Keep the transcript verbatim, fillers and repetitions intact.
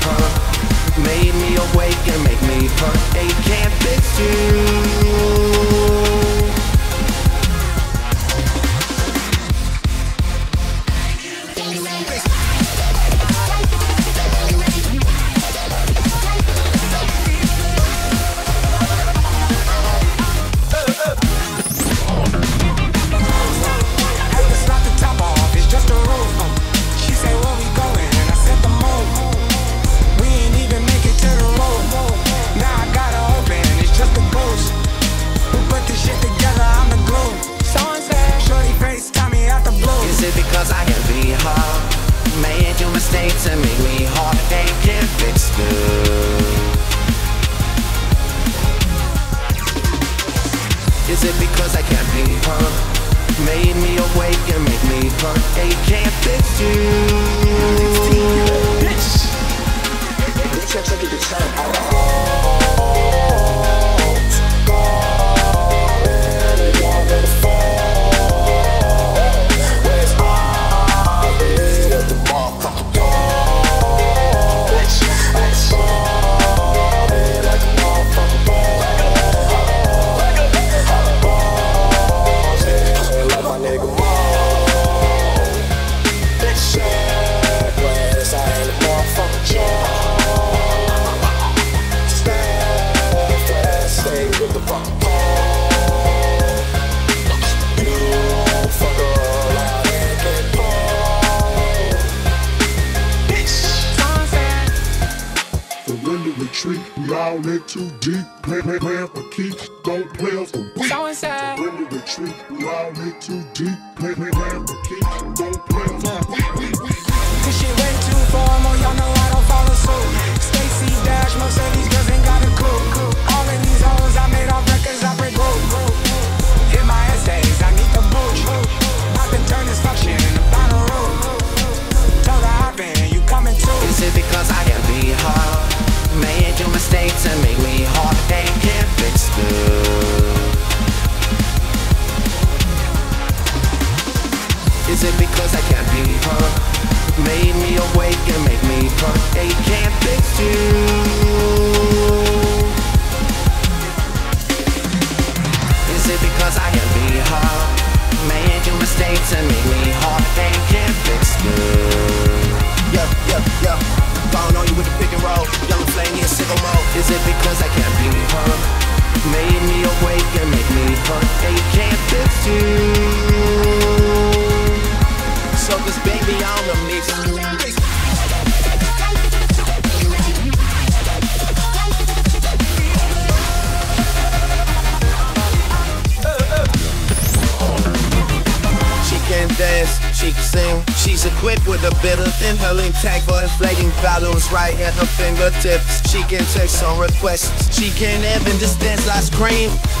her. Made me awake and make me hurt. They can't fix you. Because I can be hard, made you mistakes and make me hard. They can't fix you. Is it because I can't be hurt, made me awake and make me hurt? They can't fix you. Bitch, bitch, I get the time. We all in too deep, play, play, play for keeps, don't play us for weak. So inside. Surrender retreat, we all in too deep, play, play, play for keeps, don't play us for weak. This shit way too formal, y'all know I don't follow suit. Stacy Dash, most of these girls ain't got a clue. All of these hoes I made off records, I break gold. In my essays, I need the boot. I can turn this function in the final room. Tell her hop in, you coming too. Is it because I can be hard, made you mistakes and make me hard? They can't fix you. Is it because I can't be hurt, made me awake and make me hurt? They can't fix you. Is it because I can be hard, made you mistakes and make me hard? They can't fix you. Yeah, yeah, yeah. Falling on you with the pick and roll, young flame in sicko mode. Is it because I can't be hurt, made me awake and make me hurt? They can't fix you. So this baby on the mix. She can dance, she can sing. She's equipped with a bit of inhaling tank for inflating balloons right at her fingertips. She can text on requests. She can even just dance like scream.